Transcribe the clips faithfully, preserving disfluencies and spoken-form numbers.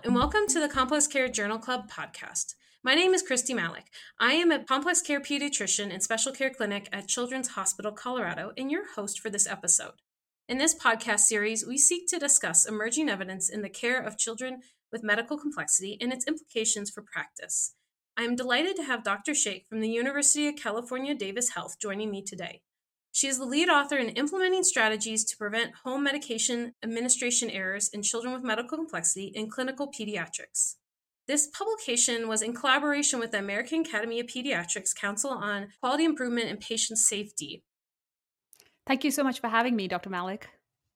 and welcome to the Complex Care Journal Club podcast. My name is Christy Malik. I am a complex care pediatrician and special care clinic at Children's Hospital Colorado and your host for this episode. In this podcast series, we seek to discuss emerging evidence in the care of children with medical complexity and its implications for practice. I am delighted to have Doctor Sheikh from the University of California, Davis Health joining me today. She is the lead author in implementing strategies to prevent home medication administration errors in children with medical complexity in clinical pediatrics. This publication was in collaboration with the American Academy of Pediatrics Council on Quality Improvement and Patient Safety. Thank you so much for having me, Doctor Malik.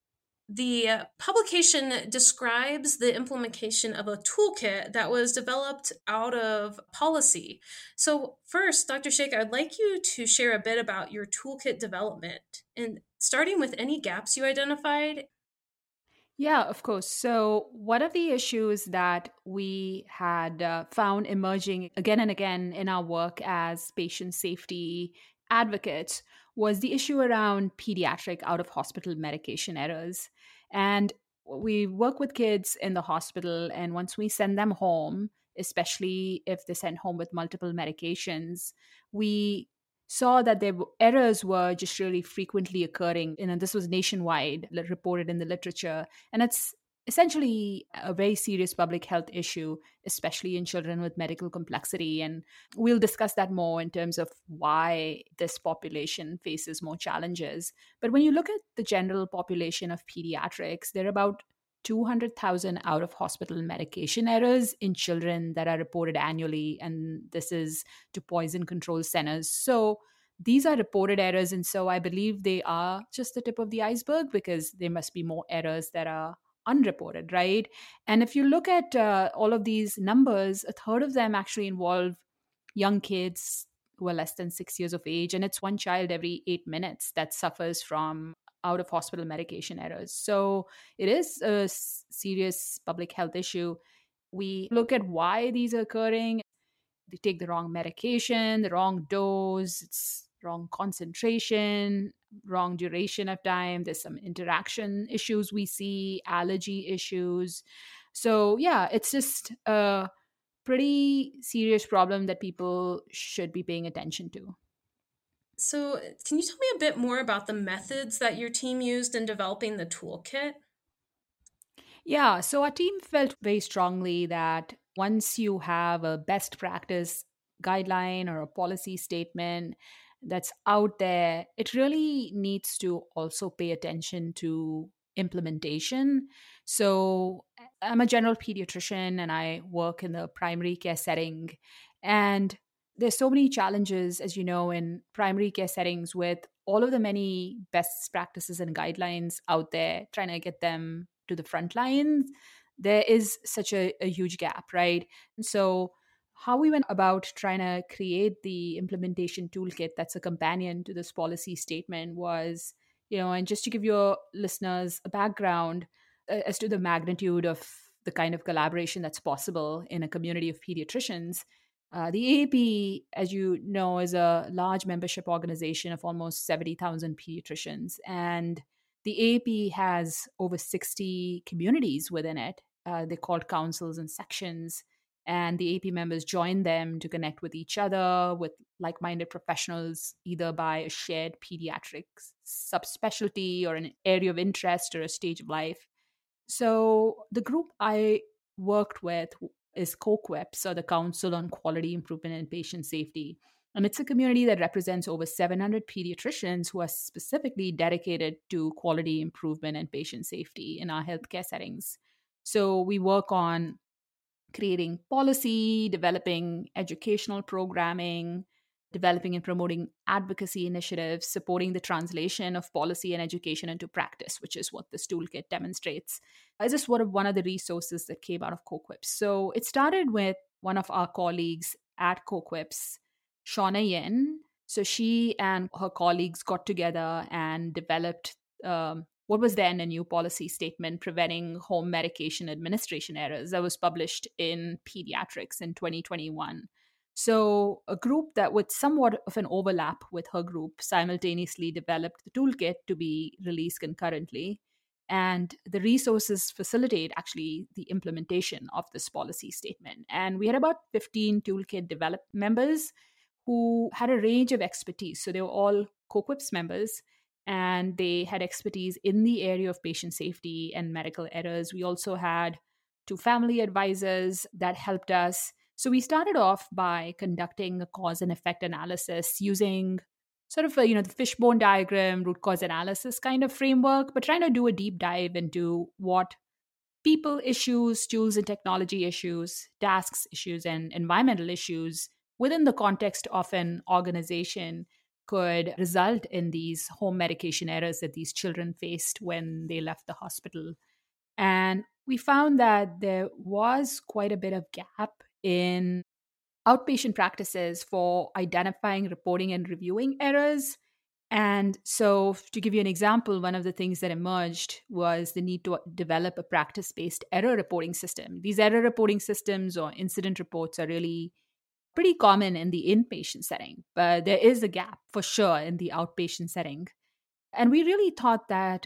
The uh, publication describes the implementation of a toolkit that was developed out of policy. So first, Doctor Sheikh, I'd like you to share a bit about your toolkit development and starting with any gaps you identified. Yeah, of course. So, one of the issues that we had uh, found emerging again and again in our work as patient safety advocates was the issue around pediatric out of hospital medication errors. And we work with kids in the hospital, and once we send them home, especially if they're sent home with multiple medications, we saw that their errors were just really frequently occurring. You know, this was nationwide, reported in the literature, and it's essentially a very serious public health issue, especially in children with medical complexity. And we'll discuss that more in terms of why this population faces more challenges. But when you look at the general population of pediatrics, there are about two hundred thousand out of hospital medication errors in children that are reported annually. And this is to poison control centers. So these are reported errors. And so I believe they are just the tip of the iceberg because there must be more errors that are unreported, right? And if you look at uh, all of these numbers, a third of them actually involve young kids who are less than six years of age. And it's one child every eight minutes that suffers from out of hospital medication errors. So it is a s- serious public health issue. We look at why these are occurring. They take the wrong medication, the wrong dose, it's wrong concentration, wrong duration of time. There's some interaction issues we see, allergy issues. So yeah, it's just a pretty serious problem that people should be paying attention to. So can you tell me a bit more about the methods that your team used in developing the toolkit? Yeah, so our team felt very strongly that once you have a best practice guideline or a policy statement that's out there, it really needs to also pay attention to implementation. So I'm a general pediatrician and I work in the primary care setting. And there's so many challenges, as you know, in primary care settings with all of the many best practices and guidelines out there, trying to get them to the front lines. There is such a, a huge gap, right? And so how we went about trying to create the implementation toolkit that's a companion to this policy statement was, you know, and just to give your listeners a background uh, as to the magnitude of the kind of collaboration that's possible in a community of pediatricians. Uh, the A A P, as you know, is a large membership organization of almost seventy thousand pediatricians. And the A A P has over sixty communities within it. Uh, they're called councils and sections. And the A A P members join them to connect with each other, with like minded professionals, either by a shared pediatrics subspecialty or an area of interest or a stage of life. So the group I worked with is COQUIPS, or the Council on Quality Improvement and Patient Safety. And it's a community that represents over seven hundred pediatricians who are specifically dedicated to quality improvement and patient safety in our healthcare settings. So we work on creating policy, developing educational programming, developing and promoting advocacy initiatives, supporting the translation of policy and education into practice, which is what this toolkit demonstrates. It's just one of one of the resources that came out of COQUIPS. So it started with one of our colleagues at COQUIPS, Shauna Yin. So she and her colleagues got together and developed um, what was then a new policy statement preventing home medication administration errors that was published in Pediatrics in twenty twenty-one. So, a group that with somewhat of an overlap with her group simultaneously developed the toolkit to be released concurrently. And the resources facilitate actually the implementation of this policy statement. And we had about fifteen toolkit developed members who had a range of expertise. So they were all COQUIPS members, and they had expertise in the area of patient safety and medical errors. We also had two family advisors that helped us. So we started off by conducting a cause and effect analysis using sort of a, you know, the fishbone diagram, root cause analysis kind of framework, but trying to do a deep dive into what people issues, tools and technology issues, tasks issues, and environmental issues within the context of an organization could result in these home medication errors that these children faced when they left the hospital. And we found that there was quite a bit of gap in outpatient practices for identifying, reporting, and reviewing errors. And so, to give you an example, one of the things that emerged was the need to develop a practice based error reporting system. These error reporting systems or incident reports are really pretty common in the inpatient setting, but there is a gap for sure in the outpatient setting. And we really thought that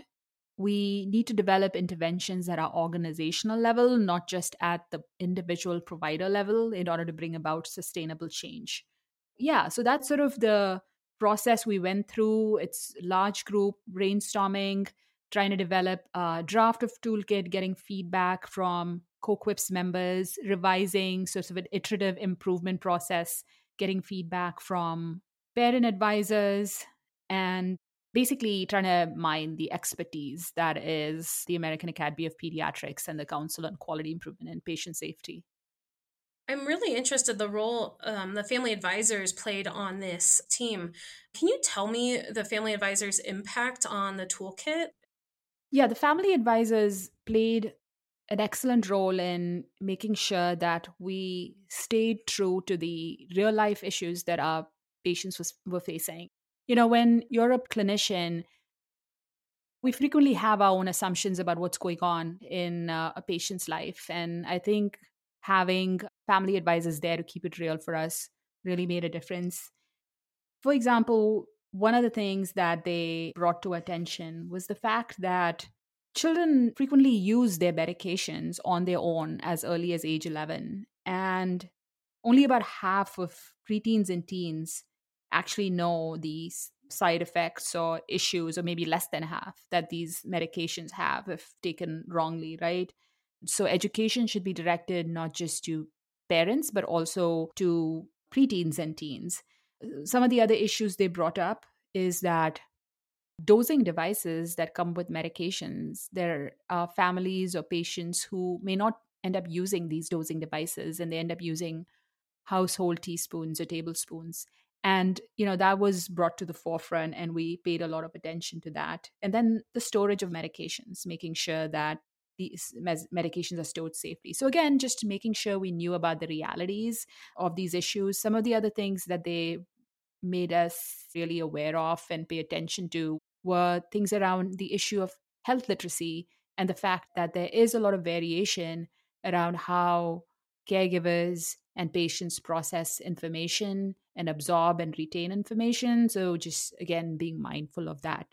we need to develop interventions at our organizational level, not just at the individual provider level, in order to bring about sustainable change. Yeah, so that's sort of the process we went through. It's large group brainstorming, trying to develop a draft of toolkit, getting feedback from COQUIPS members, revising sort of an iterative improvement process, getting feedback from parent advisors, and basically trying to mine the expertise that is the American Academy of Pediatrics and the Council on Quality Improvement and Patient Safety. I'm really interested the role um, the family advisors played on this team. Can you tell me the family advisors' impact on the toolkit? Yeah, the family advisors played an excellent role in making sure that we stayed true to the real life issues that our patients was, were facing. You know, when you're a clinician, we frequently have our own assumptions about what's going on in uh, a patient's life. And I think having family advisors there to keep it real for us really made a difference. For example, one of the things that they brought to attention was the fact that children frequently use their medications on their own as early as age eleven. And only about half of preteens and teens actually know these side effects or issues, or maybe less than half, that these medications have if taken wrongly, right? So education should be directed not just to parents, but also to preteens and teens. Some of the other issues they brought up is that dosing devices that come with medications, there are families or patients who may not end up using these dosing devices, and they end up using household teaspoons or tablespoons. And, you know, that was brought to the forefront, and we paid a lot of attention to that. And then the storage of medications, making sure that these mes- medications are stored safely. So again, just making sure we knew about the realities of these issues. Some of the other things that they made us really aware of and pay attention to were things around the issue of health literacy and the fact that there is a lot of variation around how caregivers and patients process information and absorb and retain information. So just again, being mindful of that.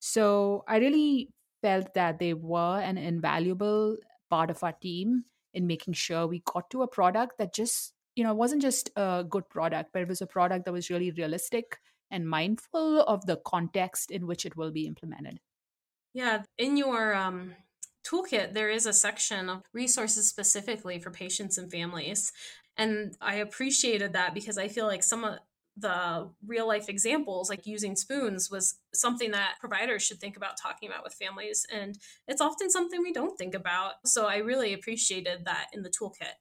So I really felt that they were an invaluable part of our team in making sure we got to a product that just, you know, it wasn't just a good product, but it was a product that was really realistic and mindful of the context in which it will be implemented. Yeah, in your um, toolkit, there is a section of resources specifically for patients and families. And I appreciated that because I feel like some of the real life examples, like using spoons, was something that providers should think about talking about with families. And it's often something we don't think about. So I really appreciated that in the toolkit.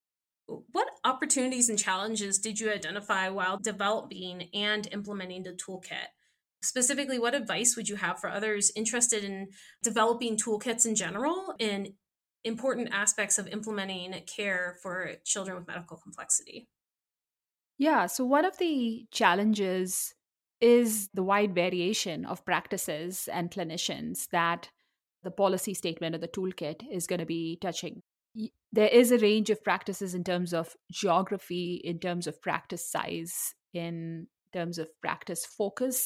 What opportunities and challenges did you identify while developing and implementing the toolkit? Specifically, what advice would you have for others interested in developing toolkits in general and important aspects of implementing care for children with medical complexity? Yeah, so one of the challenges is the wide variation of practices and clinicians that the policy statement or the toolkit is going to be touching. Y- There is a range of practices in terms of geography, in terms of practice size, in terms of practice focus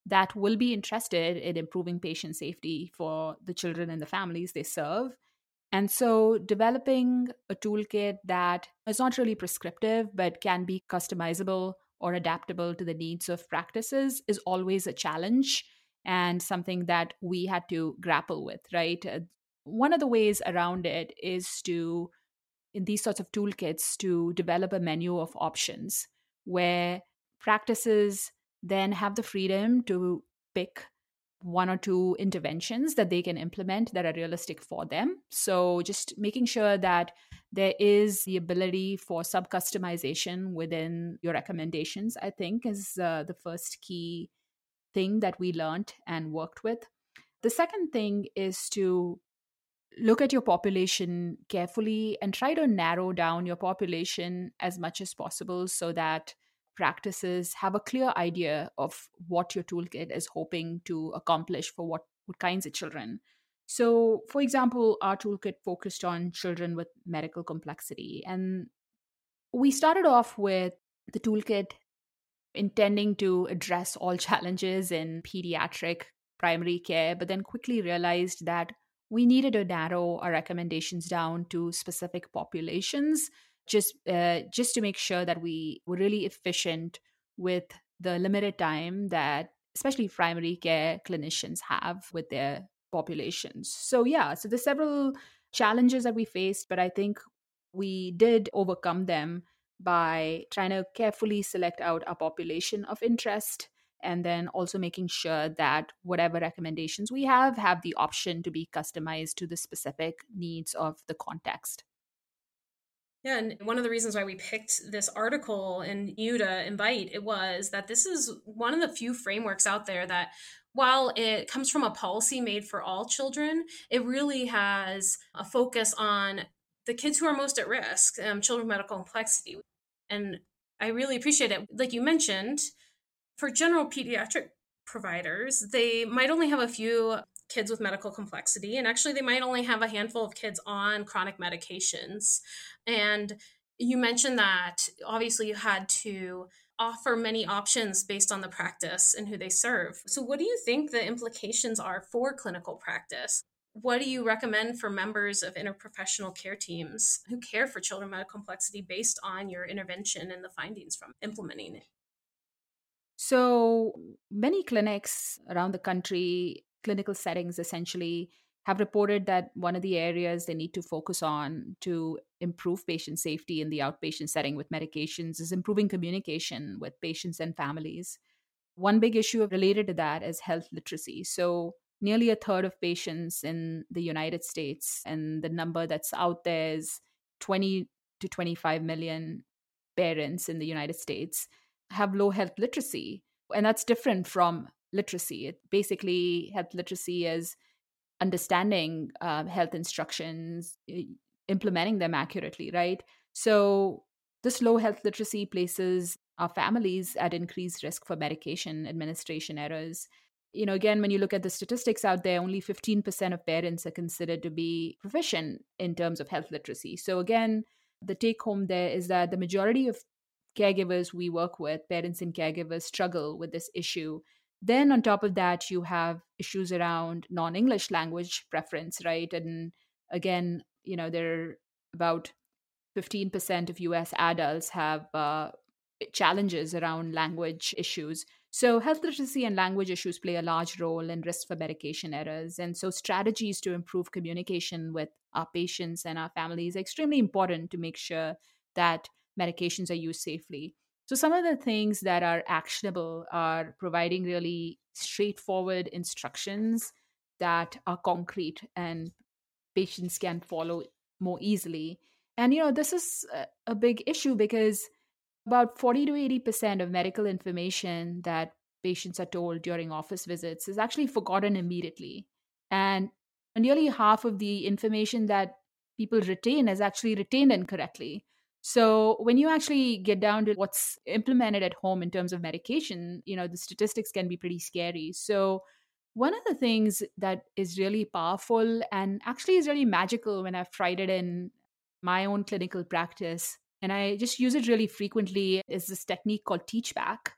that will be interested in improving patient safety for the children and the families they serve. And so, developing a toolkit that is not really prescriptive but can be customizable or adaptable to the needs of practices is always a challenge and something that we had to grapple with, right? Uh, One of the ways around it is to, in these sorts of toolkits, to develop a menu of options where practices then have the freedom to pick one or two interventions that they can implement that are realistic for them. So, just making sure that there is the ability for sub customization within your recommendations, I think, is uh, the first key thing that we learned and worked with. The second thing is to look at your population carefully and try to narrow down your population as much as possible so that practices have a clear idea of what your toolkit is hoping to accomplish for what, what kinds of children. So, for example, our toolkit focused on children with medical complexity. And we started off with the toolkit intending to address all challenges in pediatric primary care, but then quickly realized that we needed to narrow our recommendations down to specific populations, just uh, just to make sure that we were really efficient with the limited time that especially primary care clinicians have with their populations. So yeah, so there's several challenges that we faced, but I think we did overcome them by trying to carefully select out a population of interest and then also making sure that whatever recommendations we have have the option to be customized to the specific needs of the context. Yeah, and one of the reasons why we picked this article and you to invite it was that this is one of the few frameworks out there that, while it comes from a policy made for all children, it really has a focus on the kids who are most at risk, um, children with medical complexity. And I really appreciate it. Like you mentioned, for general pediatric providers, they might only have a few kids with medical complexity, and actually they might only have a handful of kids on chronic medications. And you mentioned that obviously you had to offer many options based on the practice and who they serve. So what do you think the implications are for clinical practice? What do you recommend for members of interprofessional care teams who care for children with medical complexity based on your intervention and the findings from implementing it? So, many clinics around the country, clinical settings essentially, have reported that one of the areas they need to focus on to improve patient safety in the outpatient setting with medications is improving communication with patients and families. One big issue related to that is health literacy. So, nearly a third of patients in the United States, and the number that's out there is twenty to twenty-five million parents in the United States, have low health literacy. And that's different from literacy. It basically, health literacy is understanding uh, health instructions, i- implementing them accurately, right? So, this low health literacy places our families at increased risk for medication administration errors. You know, again, when you look at the statistics out there, only fifteen percent of parents are considered to be proficient in terms of health literacy. So, again, the take home there is that the majority of caregivers we work with, parents and caregivers, struggle with this issue. Then, on top of that, you have issues around non English language preference, right? And again, you know, there are about fifteen percent of U S adults have uh, challenges around language issues. So, health literacy and language issues play a large role in risk for medication errors. And so, strategies to improve communication with our patients and our families are extremely important to make sure that medications are used safely. So, some of the things that are actionable are providing really straightforward instructions that are concrete and patients can follow more easily. And, you know, this is a a big issue because about forty to eighty percent of medical information that patients are told during office visits is actually forgotten immediately. And nearly half of the information that people retain is actually retained incorrectly. So when you actually get down to what's implemented at home in terms of medication, you know, the statistics can be pretty scary. So one of the things that is really powerful and actually is really magical when I've tried it in my own clinical practice, and I just use it really frequently, is this technique called teach back,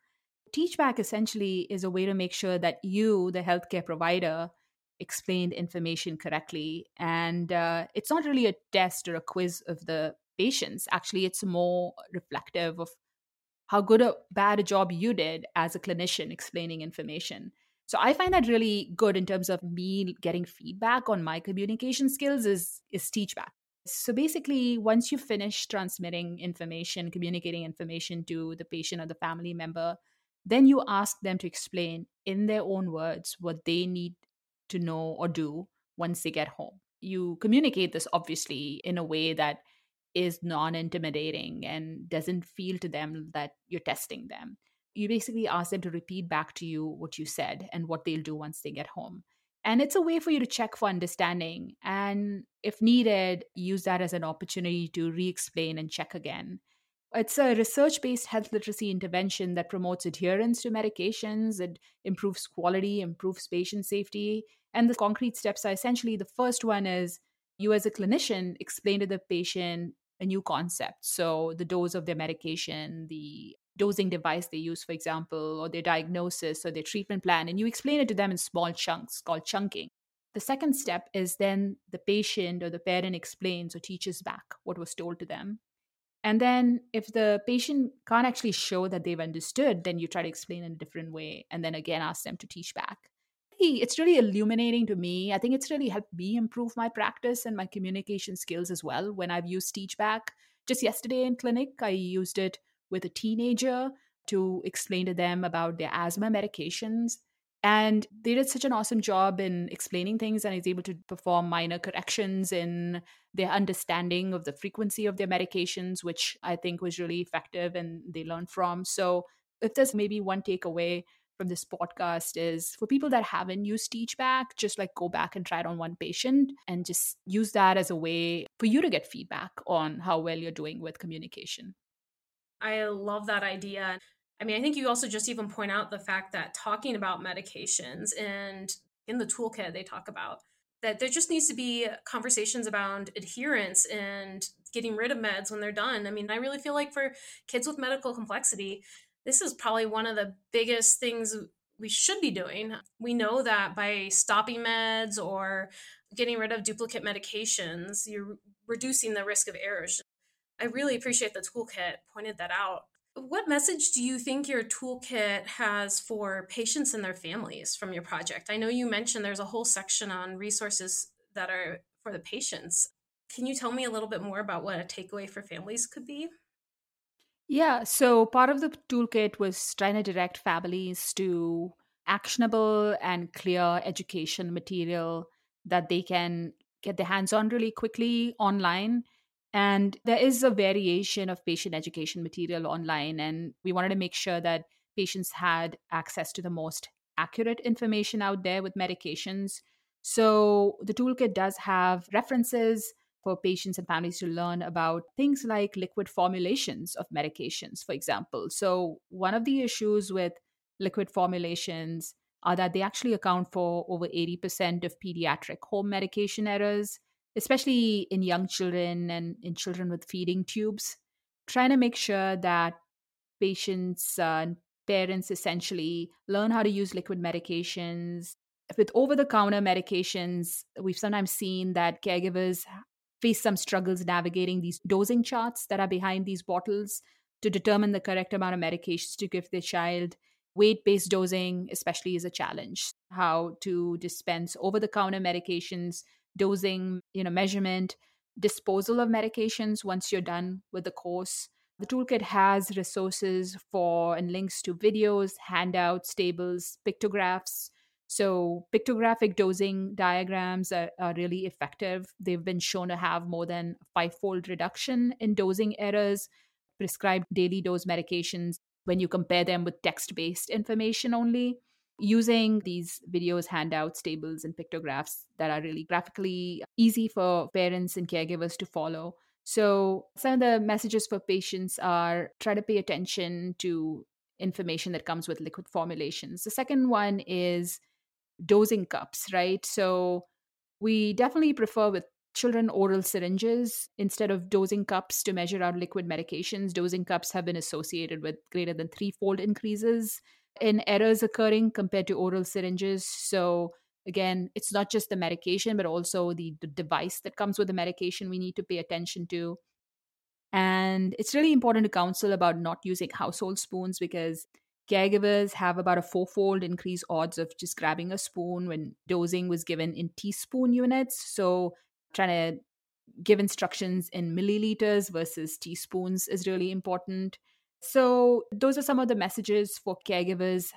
Teach back essentially is a way to make sure that you, the healthcare provider, explained information correctly. And uh, it's not really a test or a quiz of the patients. Actually, it's more reflective of how good or bad a job you did as a clinician explaining information. So I find that really good in terms of me getting feedback on my communication skills is is teach back. So basically, once you finish transmitting information, communicating information to the patient or the family member, then you ask them to explain in their own words what they need to know or do once they get home. You communicate this obviously in a way that is non intimidating and doesn't feel to them that you're testing them. You basically ask them to repeat back to you what you said and what they'll do once they get home. And it's a way for you to check for understanding. And if needed, use that as an opportunity to re explain and check again. It's a research based health literacy intervention that promotes adherence to medications, it improves quality, improves patient safety. And the concrete steps are essentially the first one is you, as a clinician, explain to the patient a new concept. So, the dose of their medication, the dosing device they use, for example, or their diagnosis or their treatment plan, and you explain it to them in small chunks called chunking. The second step is then the patient or the parent explains or teaches back what was told to them. And then if the patient can't actually show that they've understood, then you try to explain in a different way and then again ask them to teach back. It's really illuminating to me. I think it's really helped me improve my practice and my communication skills as well when I've used teach back. Just yesterday in clinic, I used it with a teenager to explain to them about their asthma medications. And they did such an awesome job in explaining things, and I was able to perform minor corrections in their understanding of the frequency of their medications, which I think was really effective and they learned from. So, if there's maybe one takeaway from this podcast is for people that haven't used TeachBack, just like go back and try it on one patient and just use that as a way for you to get feedback on how well you're doing with communication. I love that idea. I mean, I think you also just even point out the fact that talking about medications, and in the toolkit they talk about that there just needs to be conversations about adherence and getting rid of meds when they're done. I mean, I really feel like for kids with medical complexity, this is probably one of the biggest things we should be doing. We know that by stopping meds or getting rid of duplicate medications, you're reducing the risk of errors. I really appreciate the toolkit pointed that out. What message do you think your toolkit has for patients and their families from your project? I know you mentioned there's a whole section on resources that are for the patients. Can you tell me a little bit more about what a takeaway for families could be? Yeah, so part of the toolkit was trying to direct families to actionable and clear education material that they can get their hands on really quickly online. And there is a variation of patient education material online, and we wanted to make sure that patients had access to the most accurate information out there with medications. So the toolkit does have references for patients and families to learn about things like liquid formulations of medications, for example. So, one of the issues with liquid formulations are that they actually account for over eighty percent of pediatric home medication errors, especially in young children and in children with feeding tubes. Trying to make sure that patients uh, and parents essentially learn how to use liquid medications. With over the counter medications, we've sometimes seen that caregivers face some struggles navigating these dosing charts that are behind these bottles to determine the correct amount of medications to give their child. Weight based dosing, especially, is a challenge. How to dispense over the counter medications, dosing, you know, measurement, disposal of medications once you're done with the course. The toolkit has resources for and links to videos, handouts, tables, pictographs. So, pictographic dosing diagrams are, are really effective. They've been shown to have more than five fold reduction in dosing errors, prescribed daily dose medications when you compare them with text based information only. Using these videos, handouts, tables, and pictographs that are really graphically easy for parents and caregivers to follow. So, some of the messages for patients are try to pay attention to information that comes with liquid formulations. The second one is dosing cups, right? So, we definitely prefer with children oral syringes instead of dosing cups to measure out liquid medications. Dosing cups have been associated with greater than threefold increases in errors occurring compared to oral syringes. So again, it's not just the medication, but also the, the device that comes with the medication we need to pay attention to. And it's really important to counsel about not using household spoons because caregivers have about a fourfold increased odds of just grabbing a spoon when dosing was given in teaspoon units. So trying to give instructions in milliliters versus teaspoons is really important. So those are some of the messages for caregivers.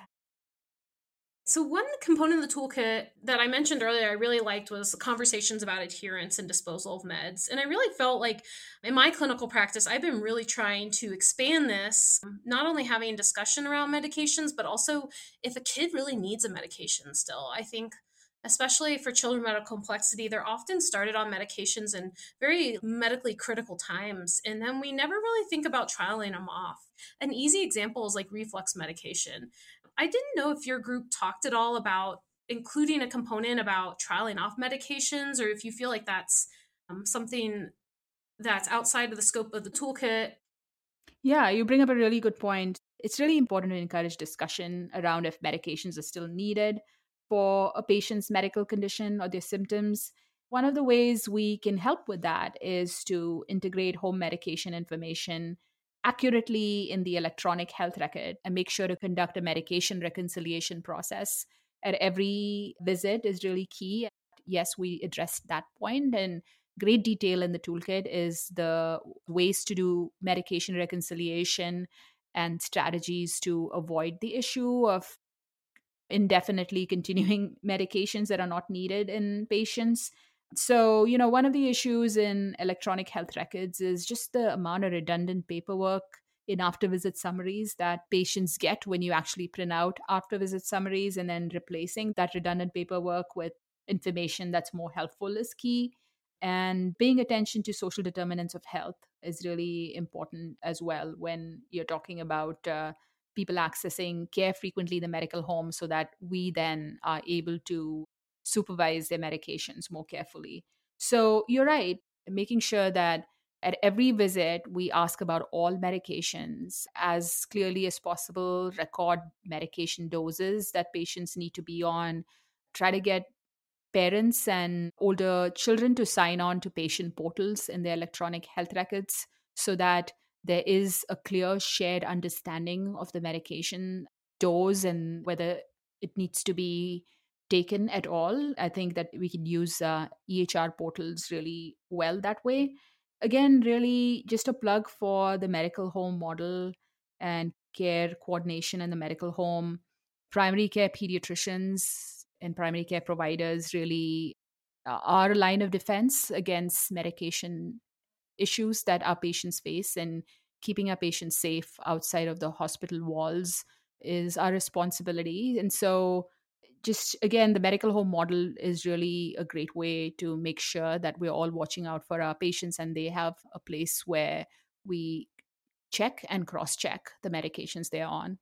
So one component of the toolkit that I mentioned earlier I really liked was conversations about adherence and disposal of meds. And I really felt like in my clinical practice, I've been really trying to expand this, not only having discussion around medications, but also if a kid really needs a medication still. I think especially for children with medical complexity, they're often started on medications in very medically critical times. And then we never really think about trialing them off. An easy example is like reflux medication. I didn't know if your group talked at all about including a component about trialing off medications, or if you feel like that's um, something that's outside of the scope of the toolkit. Yeah, you bring up a really good point. It's really important to encourage discussion around if medications are still needed for a patient's medical condition or their symptoms. One of the ways we can help with that is to integrate home medication information accurately in the electronic health record and make sure to conduct a medication reconciliation process at every visit is really key. Yes, we addressed that point, and great detail in the toolkit is the ways to do medication reconciliation and strategies to avoid the issue of indefinitely continuing medications that are not needed in patients. So, you know, one of the issues in electronic health records is just the amount of redundant paperwork in after visit summaries that patients get when you actually print out after visit summaries, and then replacing that redundant paperwork with information that's more helpful is key. And paying attention to social determinants of health is really important as well when you're talking about uh, people accessing care frequently in the medical home, so that we then are able to supervise their medications more carefully. So you're right, making sure that at every visit we ask about all medications as clearly as possible, record medication doses that patients need to be on, try to get parents and older children to sign on to patient portals in their electronic health records so that there is a clear shared understanding of the medication dose and whether it needs to be taken at all. I think that we can use uh, E H R portals really well that way. Again, really just a plug for the medical home model and care coordination in the medical home. Primary care pediatricians and primary care providers really uh, are a line of defense against medication issues that our patients face, and keeping our patients safe outside of the hospital walls is our responsibility. And so just again, the medical home model is really a great way to make sure that we're all watching out for our patients and they have a place where we check and cross check the medications they're on.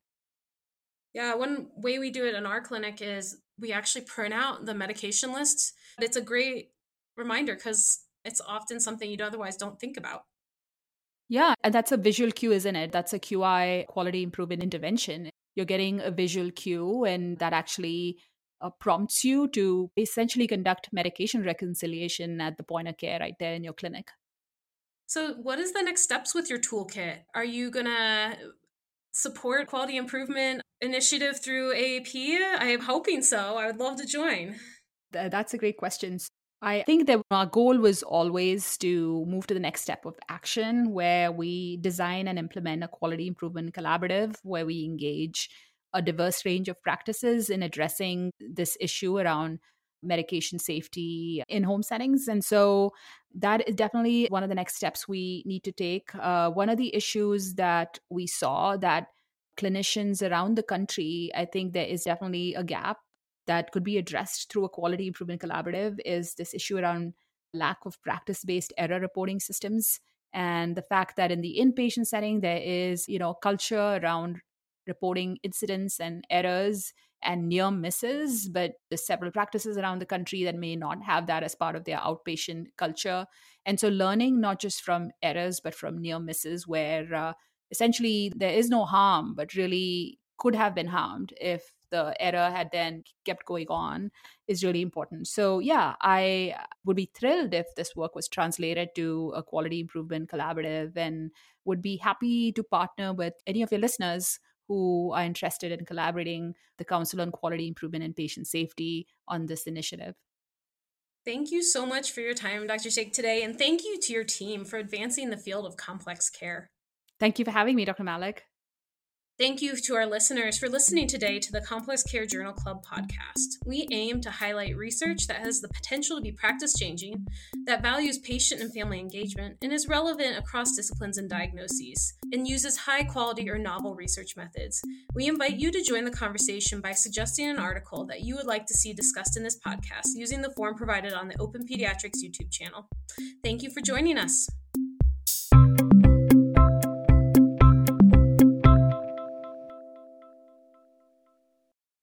Yeah, one way we do it in our clinic is we actually print out the medication lists. It's a great reminder because it's often something you otherwise don't think about. Yeah, and that's a visual cue, isn't it? That's a Q I, quality improvement intervention. You're getting a visual cue, and that actually uh, prompts you to essentially conduct medication reconciliation at the point of care right there in your clinic. So, what is the next steps with your toolkit? Are you going to support quality improvement initiative through A A P? I am hoping so. I would love to join. Th- That's a great question. I think that our goal was always to move to the next step of action where we design and implement a quality improvement collaborative where we engage a diverse range of practices in addressing this issue around medication safety in home settings. And so that is definitely one of the next steps we need to take. Uh, one of the issues that we saw that clinicians around the country, I think there is definitely a gap that could be addressed through a quality improvement collaborative is this issue around lack of practice-based error reporting systems, and the fact that in the inpatient setting there is, you know, culture around reporting incidents and errors and near misses, but there's several practices around the country that may not have that as part of their outpatient culture. And so learning not just from errors but from near misses where uh, essentially there is no harm but really could have been harmed if the error had then kept going on is really important. So yeah, I would be thrilled if this work was translated to a quality improvement collaborative, and would be happy to partner with any of your listeners who are interested in collaborating the Council on Quality Improvement and Patient Safety on this initiative. Thank you so much for your time, Doctor Sheikh, today, and thank you to your team for advancing the field of complex care. Thank you for having me, Doctor Malik. Thank you to our listeners for listening today to the Complex Care Journal Club podcast. We aim to highlight research that has the potential to be practice-changing, that values patient and family engagement, and is relevant across disciplines and diagnoses, and uses high-quality or novel research methods. We invite you to join the conversation by suggesting an article that you would like to see discussed in this podcast using the form provided on the Open Pediatrics YouTube channel. Thank you for joining us.